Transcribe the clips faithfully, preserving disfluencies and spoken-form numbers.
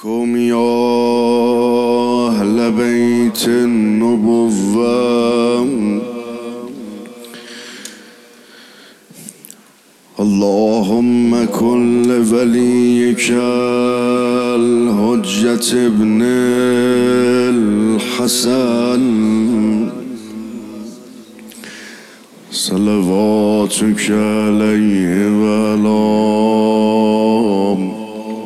إليكم يا أهل بيت النبوة اللهم كن لوليك الحجة ابن الحسن صلواتك عليه وعلى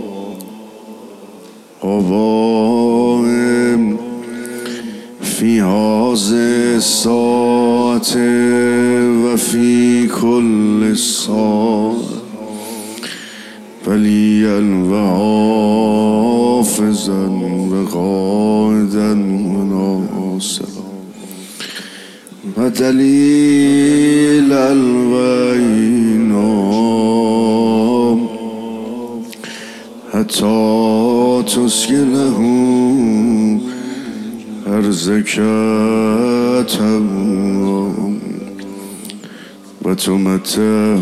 قوائم في هذه الساعة وفي كل ساعة وليا وحافظا وقائدا وناصرا ودليلا وإماما حتى تسكنه أرضك تمام وتمتعه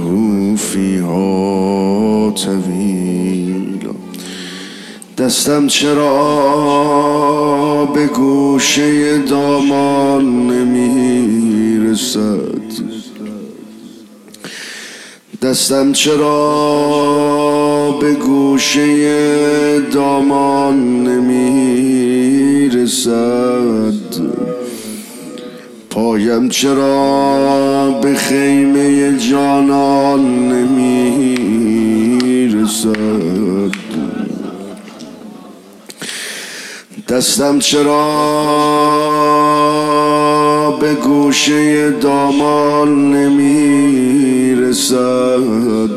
فيها طویلا. دستم چرا به گوشه دامان نمیرسد، دستم چرا به گوشه دامان نمیرسد، پایم چرا به خیمه جانان نمیرسد، دستم چرا به گوشه دامان نمیرسد،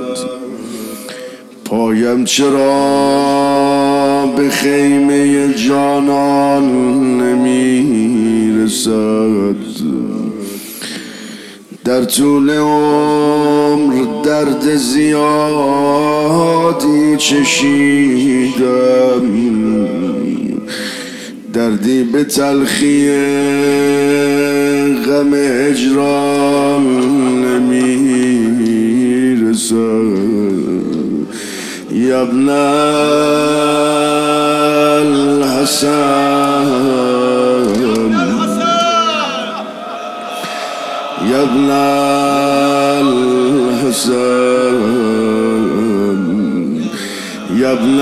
پایم چرا به خیمه جانان نمیرسد. در طول عمر درد زیادی چشیدم، دردی به تلخی غم هجران نمیرسد. یا ابن الحسن یا ابن الحسن یا ابن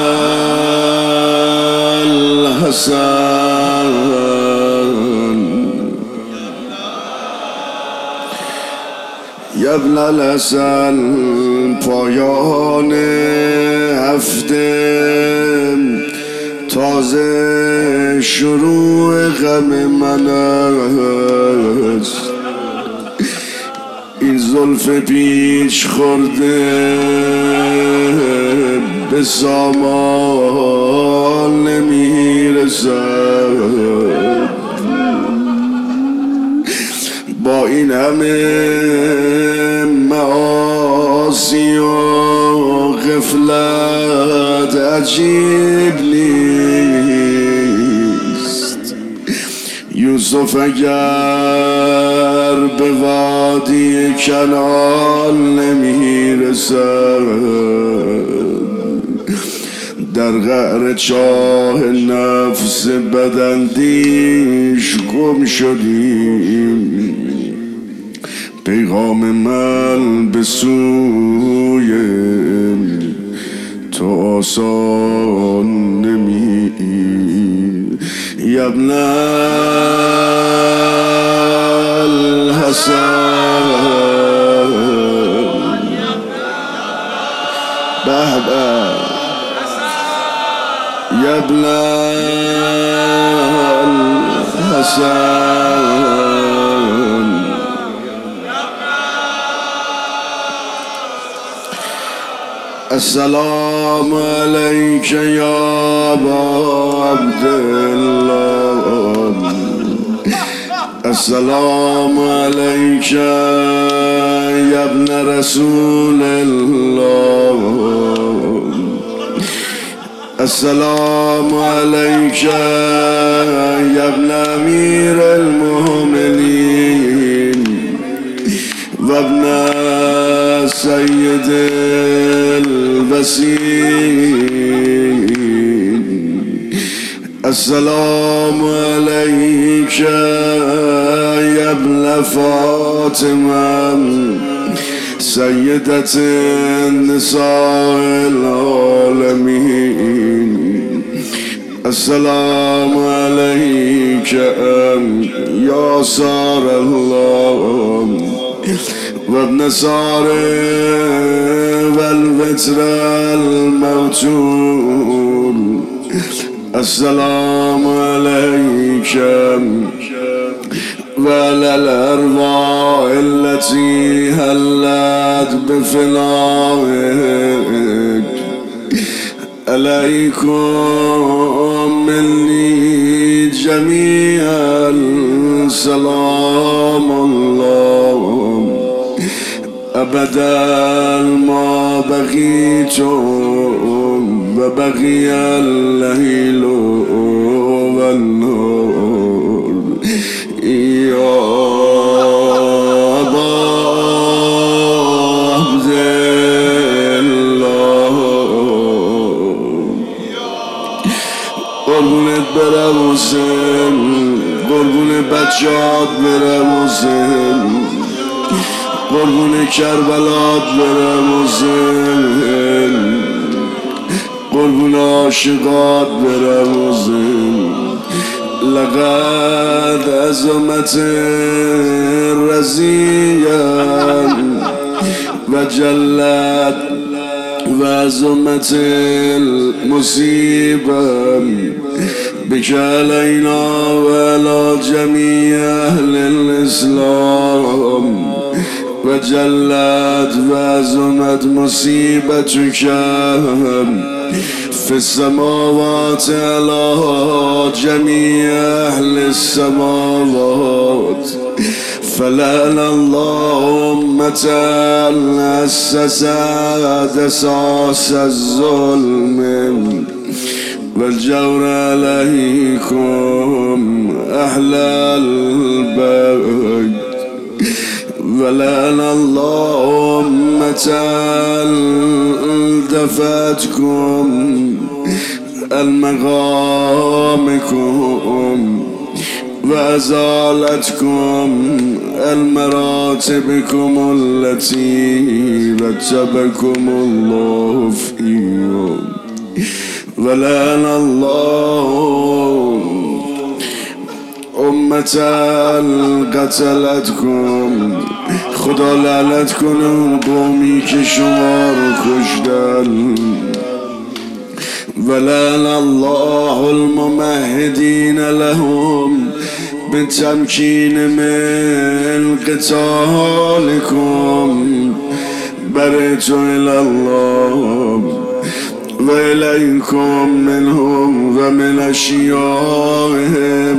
الحسن یا ابن الحسن. پایان هفته تازه شروع غم من است، این زلف پیچ خورده به سامان نمیرسد. با این همه معاصی و غفلت عجیب نیست، یوسف اگر به وادی کنعان نمیرسد، در قعر چاه نفس بداندیش گم شدیم. پیغام من به سوی تو آسان نمی. یا ابن الحسن بهبه یا ابن الحسن. السلام عليك يا أبا عبد الله، السلام عليك يا ابن رسول الله، السلام عليك يا ابن أمير المؤمنين وابن سيد الوسيم. السلام عليك يا ابن فاطمة سيدة النساء العالمين. السلام عليك يا سار الله وابن سار والوتر الموتور. السلام عليك وعلى الأرواح التي هلت بفنائك. عليكم مني جميعا سلام الله أبدا ما بقيتم وبقي الليل والنور. يا أبا عبد الله قربونت برم حسین، قربون بچه‌هات برم حسین، قربون کربلات برم حسین، قربون عاشقات برم حسین. لقد عظمت رزيا وجلت وعظمت المصيبة بك علينا وعلى جميع أهل الإسلام. وجلت وعظمت مصيبتك في السماوات على جميع أهل السماوات. فلعن الله أمة أسست أساس الظلم والجور عليكم أهل البيت. ولعن الله أمة دفتكم المغامكم وأزالتكم المراتبكم التي رتبكم الله فيهم. ولعن الله أمة قتلتكم. خدا لعنت کنه قومی که شما رو کشتن. ولعن الله الممهدين لهم بالتمكين من قتالكم. برئت إلى الله وإليكم منهم ومن أشيائهم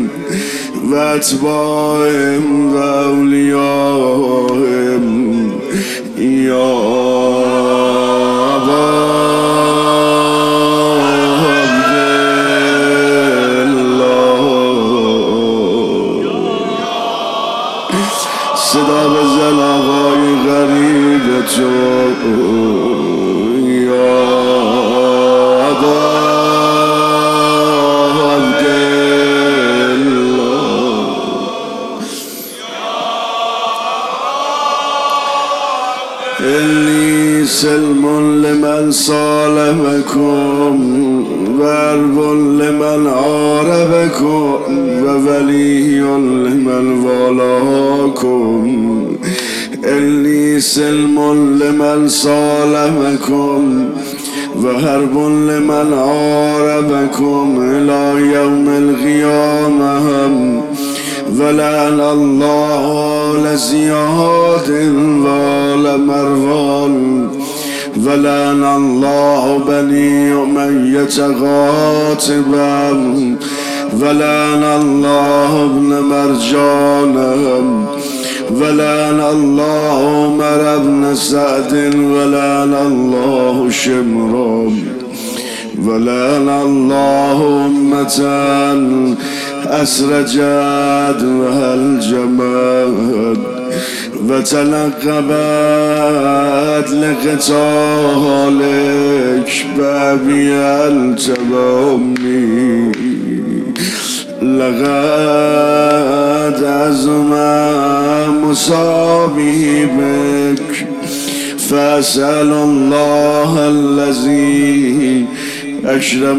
وأتباعهم وأوليائهم. يا أبا عبد الله صدا بزن آقای غریب تو. یا أبا عبد إني سلم لمن صالحكم وعرب لمن عاربكم وولي لمن والاكم. إني سلم لمن صالحكم وحرب لمن عاربكم إلى يوم القيامة. ولعن الله لزياد وآل مروان. ولعن الله بني أمية غاصبا. ولعن الله ابن مرجان. ولعن الله عمر بن سعد. ولعن الله شمرا. ولعن الله أمة أسرجت وهلجمت. وتلقبت لقتالك بابي التبامي لقد عزم مصابي بك فأسأل الله الذي أشرم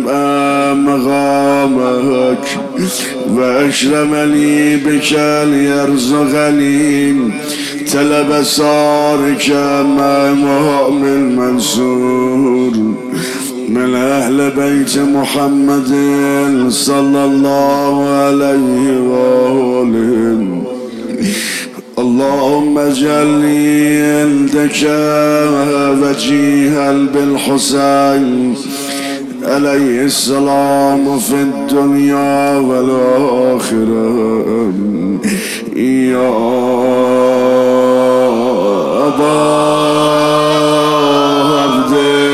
مقامك وأشرمني بك ليرزقني طلب صارك مع مؤمن منصور من أهل بيت محمد صلى الله عليه وآله. اللهم اجعلني عندك وجيها بالحسين عليه السلام في الدنيا والآخرة. يا أبا عبد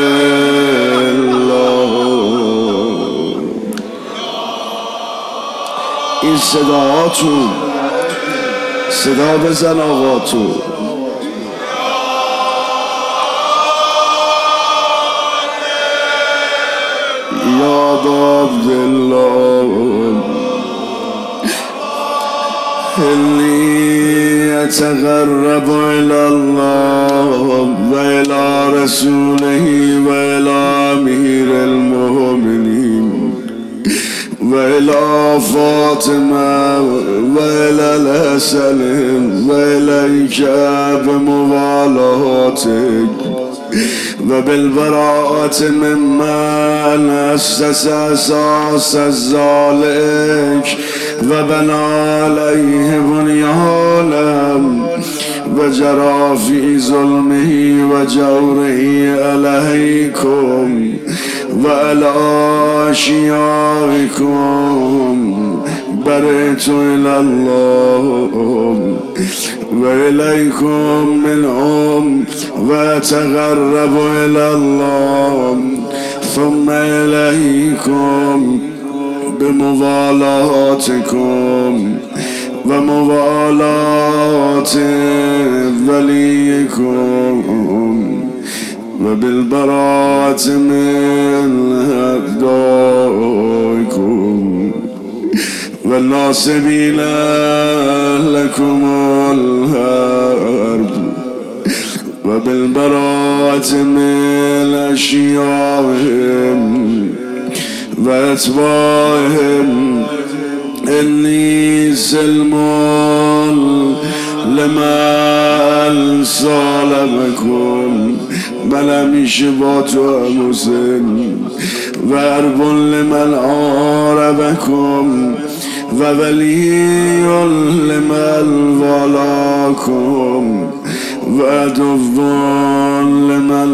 الله. این صداهاتون صدا بزن آقا تو. یا عبدالله إني أتقرب إلى الله وإلى رسوله وإلى أمير المؤمنين وإلى فاطمة وإلى الحسن وإليك بموالاتك وبالبراءة ممن أسس أساس الزالك وبنى عليه بنيانا وجرى في ظلمه وجوره عليكم وعلى أشيائكم. برئت إلى الله وإليكم منهم وأتقرب إلى الله ثم إليكم بموالاتكم وموالات وليكم وبالبراءة من أعدائكم والناصبين لكم الحرب وبالبراءة من أشيائهم وأتباعهم. إني سلم لمن صالبكم بلم شبات ومسن وأرب لمن عاربكم وولي لمن ولاكم وعدو لمن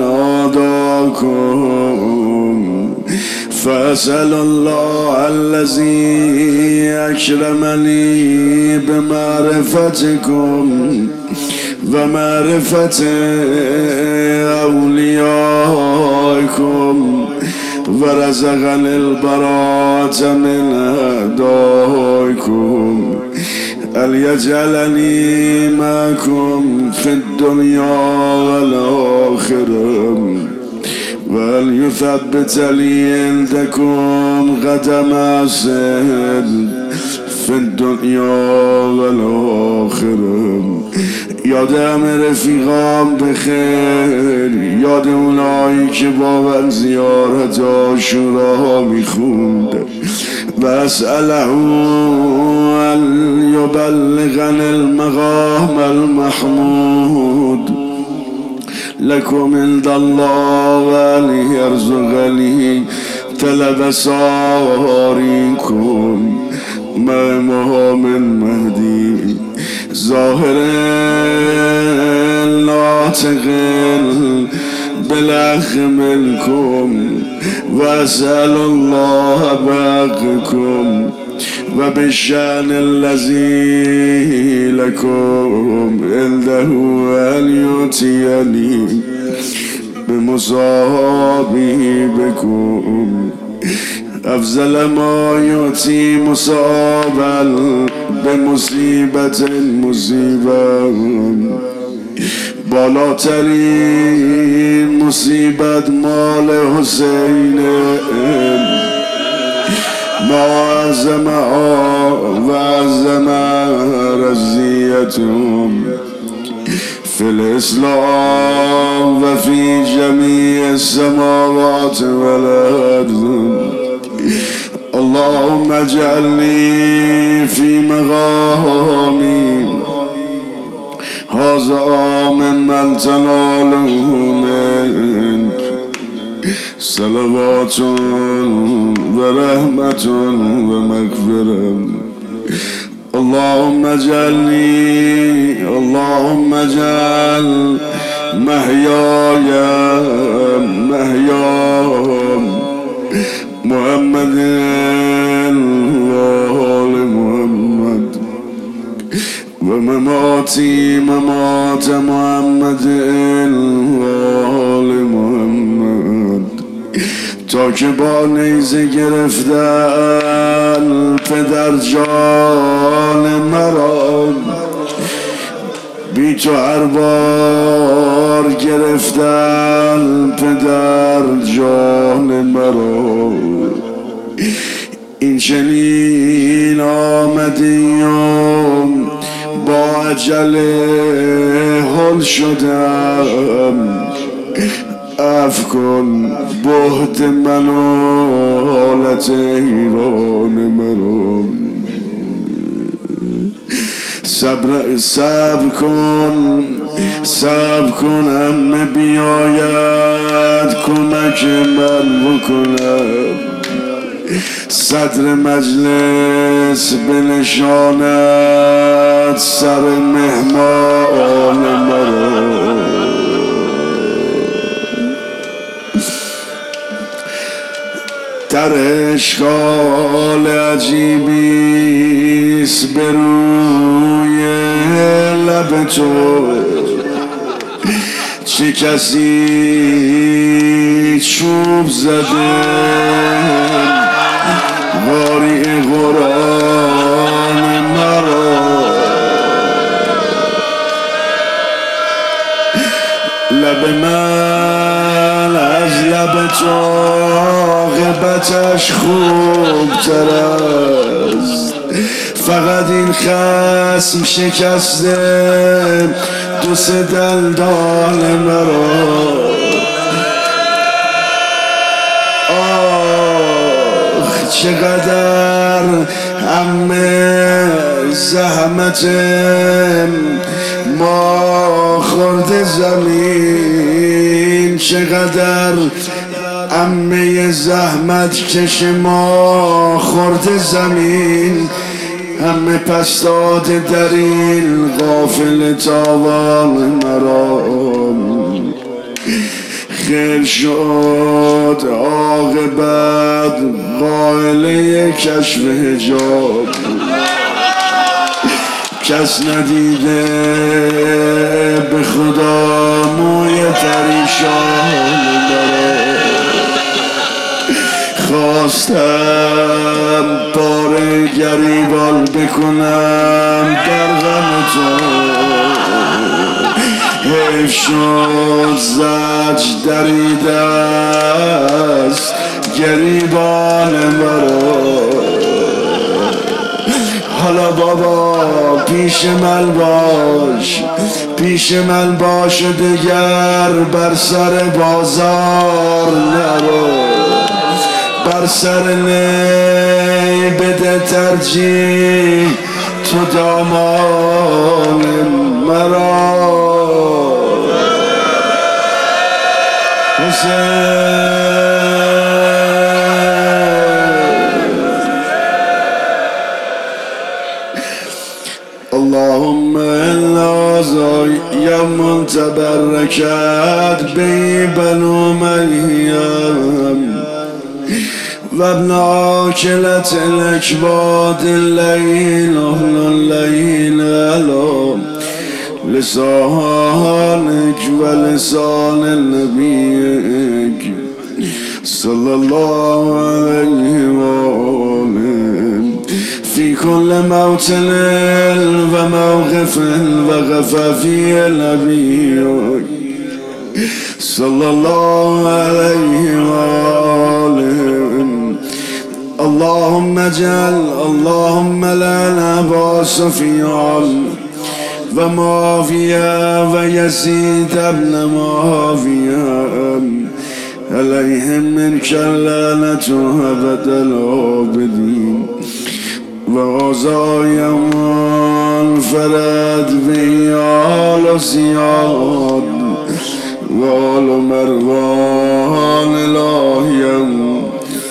عاداكم. فأسأل الله الذي أكرمني بمعرفتكم ومعرفة أوليائكم ورزقني البراءة من أعدائكم. أن يجعلني معكم في الدنيا والآخرة وأن يثبت لي عندكم قدم صدق في الدنيا والآخرة. یادم رفیقام بخیر، یاد اونایی که با من زیارت عاشورا میخوند و اسأله ان یبلغن المقام المحمود لكم عند الله وأن يرزقني طلب صاريكم مع محمد مهدي ظاهر ناطق بالحق منكم. وأسأل الله بحقكم وبالشأن الذي لكم عنده أن يؤتيني بمصابه بكم افضل ما یعطی مصابا به مصیبت مصیبه، بالاترین مصیبت مال حسین، ما اعظمها و اعظم رضیتهم فی الاسلام و فی جمیع السماوات والارض. اللهم اجعلني في مقامي هذا ممن تناله منك صلوات ورحمة ومغفرة. اللهم اجعلني اللهم اجعل محياي محيا محمد وآل محمد، ومماتي ممات محمد وآل محمد، تا که با نیزه گرفتن پدر جان مرا، بی تو هر بار گرفتن پدر جان مرا، این چنین آمدیم با اجل حل شدم، عفو کن بهت من و حالت ایران مرا. صبر صبر کن صبر کن همه بیاید کمک من بکنم، صدر مجلس بنشاند سر مهمان مرا. در اشکال عجیبیست به روی لب تو، چه کسی چوب زده قاری قرآن مرا، لب من از لب تو عاقبتش خوب تر است، فقط این خصم شکسته دو سه دندان مرا. آخ چقدر همه زحمت ما خورده زمین، چقدر همه زحمت کش ما خورده زمین، همه پس داده در این غافل تاوان مرا. خیر شد عاقبت قائله کشف حجاب، کس ندیده به خدا موی پریشان مرا. خواستم باره گریبان بکنم در غم تو، حیف شد زج دریده است گریبان مرا. حالا بابا پیش من باش پیش من باش و دگر بر سر بازار نرو، بر سر نی بده ترجیح تو دامان مرا. حسین اللهم الا یوم تبرکت بی بنو مریم و ابن عاکلت الاکباد اللیل اهل اللیل علا لسانک و لسان نبیک صلى الله عليه وآله في كل موطن وموقف وقف فيه النبي صلى الله عليه وآله اللهم اجعل اللهم لا أبا سفيان ومعاوية ويزيد بن معاوية عليهم منك اللعنة أبد العابدين وغزا يوم فرد به آل زياد وآل مروان إلهي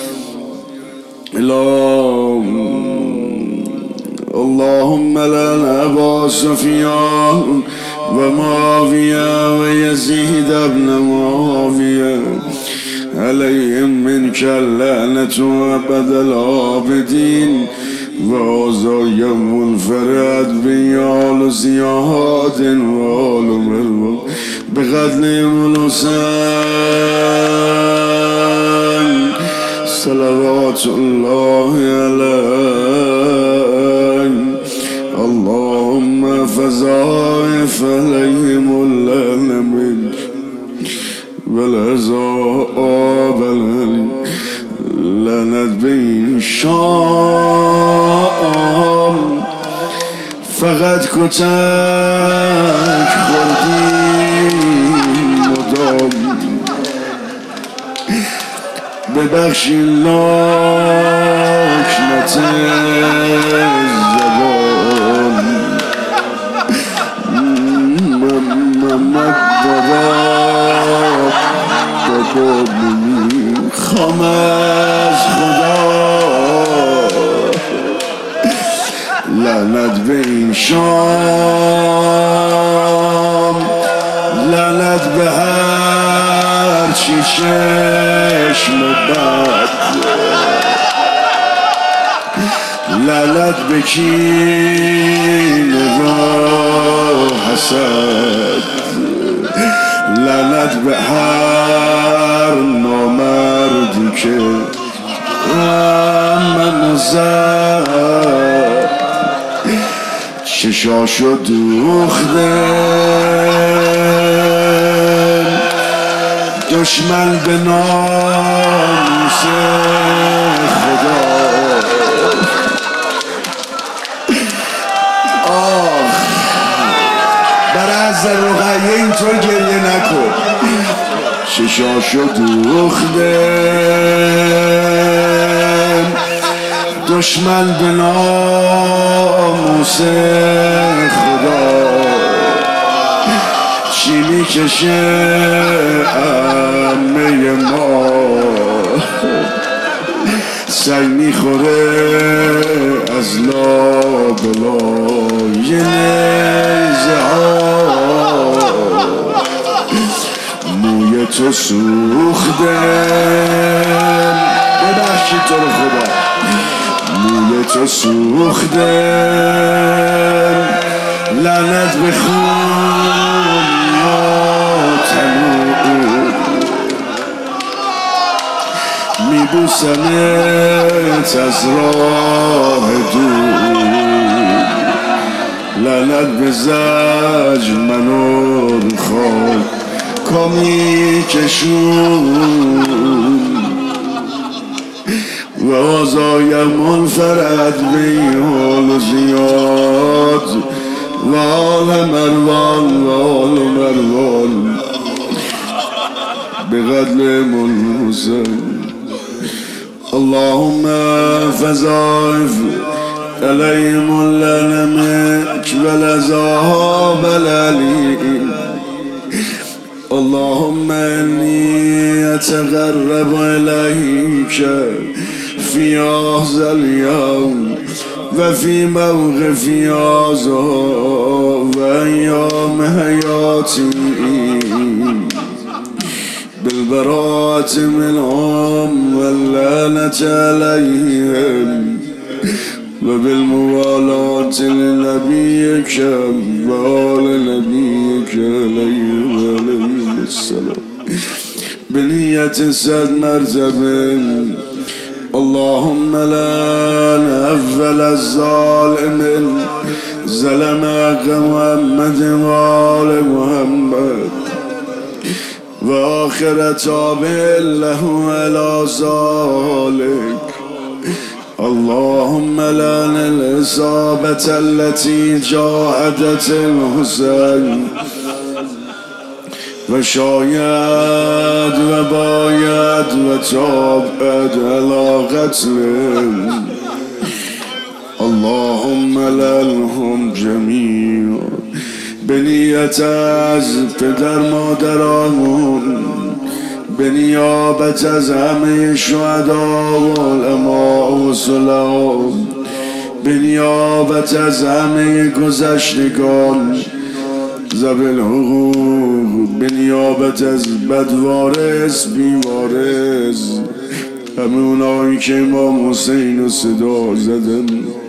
اللهم لنا أبا سفيان ومعاوية ويزيد بن معاوية عليهم منك اللعنة أبد العابدين وغزايا منفرد بآل زياد وآل مروان بقتلهم الحسين صلوات الله عليه اللهم فزائف عليهم اللعنة والعذاب لعنت بین شام فقط کتک خوردیم مدام ببخشی لکنت زبان محمد بابا بابا خام از خدا لعنت به این شام لعنت به هر چی چشم بد لعنت به کینه و حسد لعنت به هر نامردی که من زد چشاشو دوخته دشمن به ناموس خدا آخ برای از رقیه اینطور گریه نکن چشاشو دوخته دشمن به ناموس خدا چی میکشه عمه ما سگ میخوره از لابلای نیزه ها موی تو سوخته ببخشی تو رو خدا موی تو سوخته لعنت به خون میبوسمت از راه دور لعنت به زج منو خواهد کامی کشون و آزایم منفرد به حال زیاد و آل مروان و آل مروان بقتل الحسین اللهم فزائف عليهم اللعنة والعذاب الأليم اللهم إني أتقرب إليك في هذا اليوم وفي موقف هذا وأيام حياتي بالبراءة منهم واللعنة عليهم وبالموالاة لنبيك وآل نبيك عليه السلام بنية صد مرتبة. اللهم لن أفل الظالم ظلم محمد وآل محمد وآخر تابع له على ذلك. اللهم لن الإصابة التي جاهدت الحسين وشاید و باید و تابعد على قتل. اللهم لنهم جمیع به نیت از پدر مادرامون، به نیابت از همه شهدا و علما و صلحا، به نیابت از همه گذشتگان ذوی حقوق، به نیابت از بدوارث بیوارث، همه اونایی که امام حسین رو صدا زدن.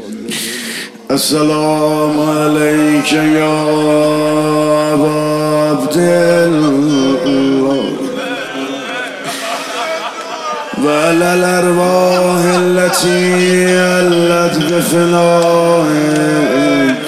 السلام علیک یا ابا عبدالله و علی الارواح التي علت بفنائک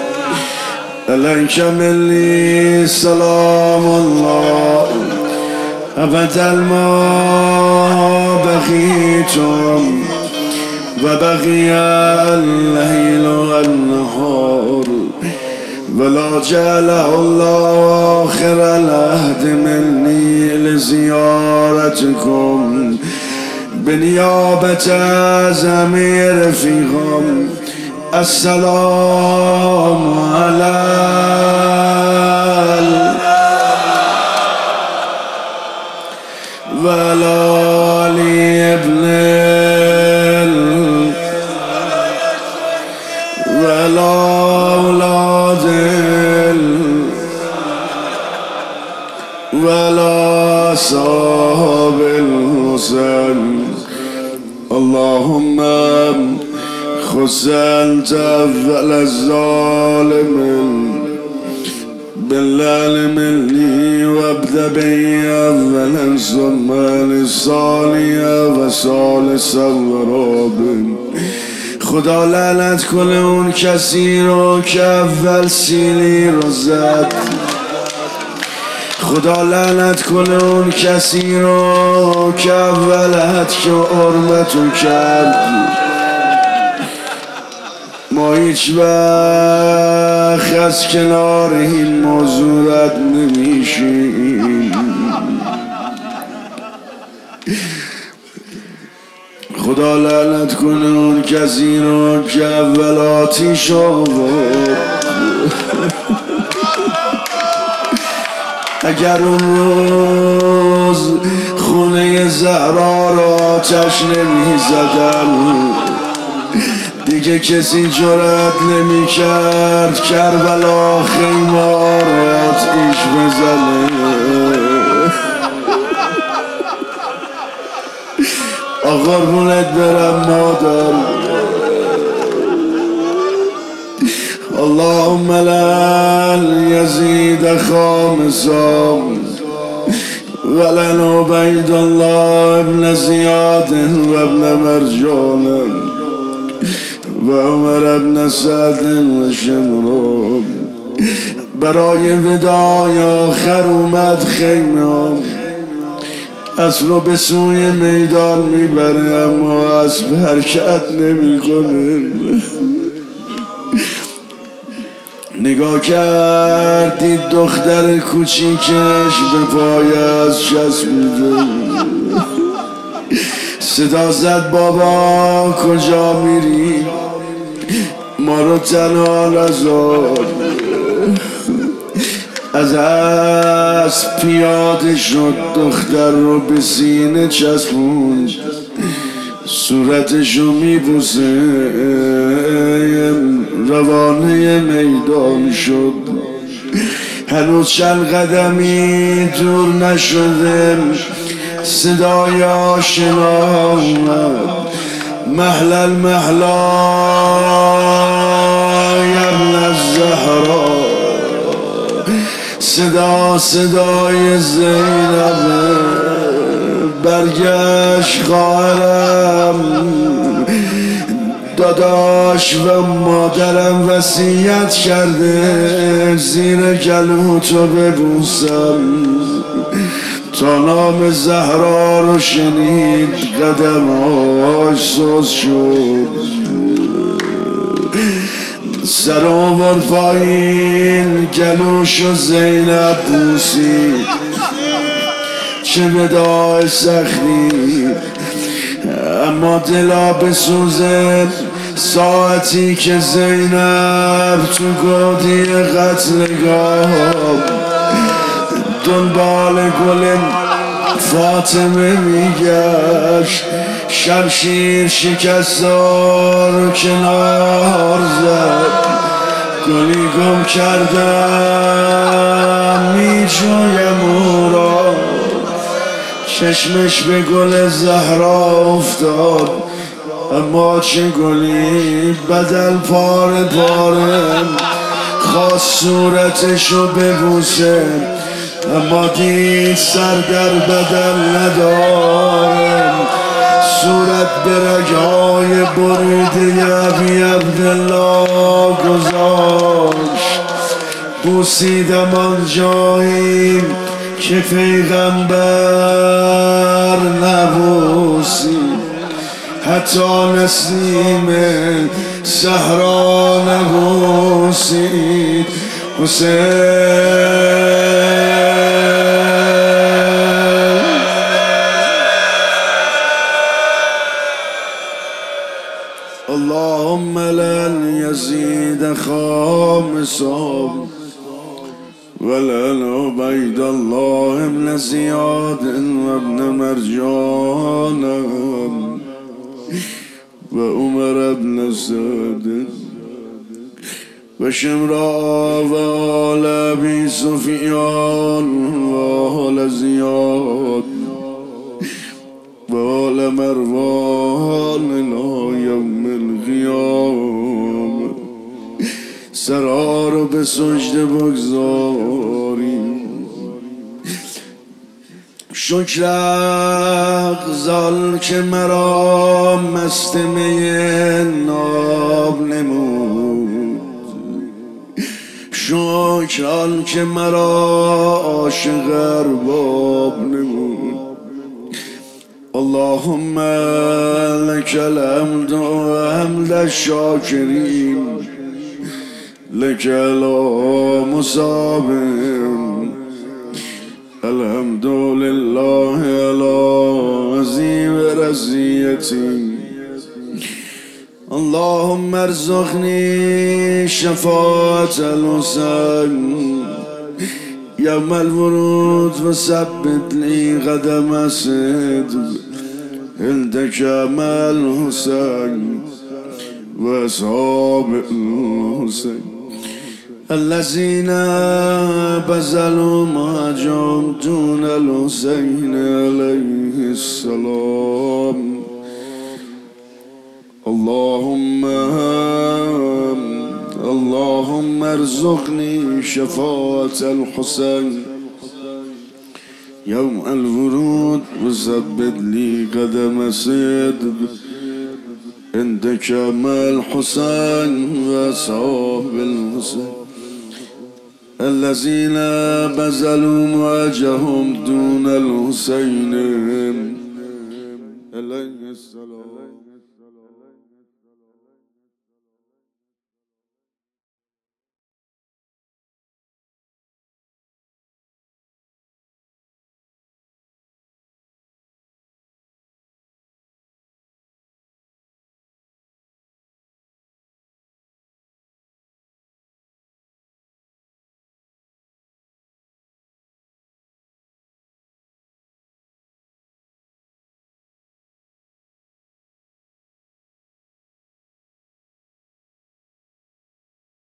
علیک منی سلام الله ابدا ما بقیتم و بقی الليل والنهار ولا جعله الله آخر العهد مني لزيارتكم بنيابة از همه رفیقان. السلام علی ولالی ابن ولا اولاد ولا صاحب الحسن. اللهم خص انت اول الظالم بالله مني وابدأ بي اولا ثم للثانية وثالثا ورابعا. خدا لعنت کنه اون کسی رو که اول سیلی رو زد. خدا لعنت کنه اون کسی رو که اول حد که حرمتو کرد. ما هیچ وقت از کنار این موضوع رد نمیشیم. خدا لعنت کنه اون کسی رو که اول آتیش آورد. اگر اون روز خونه زهرا را آتش نمی زدن دیگه کسی جرأت نمی کرد کربلا خیمه را آتیش بزنه. قربونت برم مادر. اللهم لن يزيد خامسا ولن عبید الله ابن زیاد و ابن مرجان و عمر ابن سعد و شمران. برای وداع آخر اومد خیمه اسب رو به سوی میدان میبره اما اسب حرکت نمی کنه. نگاه کردید دختر کوچیکش به پای از چسبیده. صدا زد بابا کجا میری؟ ما رو تنها نذار. از اسب پیاده شد دختر رو به سینه چسبوند. صورتشو میبوسه روانه میدان شد. هنوز چند قدمی دور نشده صدای آشنا آمد. محل المحلا ابن الزهرا. صدا صدای زینب برگشت خواهرم داداش و مادرم وصیت کرده زیر گلو تو ببوسم تا نام زهرا رو شنید قدماش سوز شد سر آورد پایین گلوشو زینب بوسید چه وداع سختی اما دلا بسوزه ساعتی که زینب تو گودی قتلگاه دنبال گل فاطمه میگشت شمشیر شکستار کنار زد گلی گم کردم میجویم او را چشمش به گل زهرا افتاد اما چه گلی بدل پاره پاره خواست صورتشو ببوسه اما دید سر در بدل نداره صورت به رگهای بریده ابی عبدالله گذاشت بوسیدم آن جایی که پیغمبر نبوسید حتی نسیم صحرا نبوسید حسین اللهم لن يزيد خامسا ولن عبيد الله بن زياد وابن مرجان وعمر بن سعد وشمراء وآل أبي سفيان وآل زياد وآل مروان إلى يوم القيامة سرا رو به سجده بگذاریم شکر اغزال که مرا مست می ناب نمود شکر آن که مرا عاشق ارباب نمود اللهم لك الحمد وحمد الشاكرين لك لا مسابق الحمد لله على عظيم رزيتي اللهم ارزقني شفاعة الحسين يوم الورود وثبت لي قدم صدق عندك مع الحسين وأصحاب الحسين الذين بذلوا مهجهم دون الحسين عليه السلام اللهم اللهم ارزقني شفاعة الحسين يوم الورود وثبت لي قدم صدق عندك مع الحسين وأصحاب الحسين الذين بذلوا مهجهم دون الحسين عليه السلام.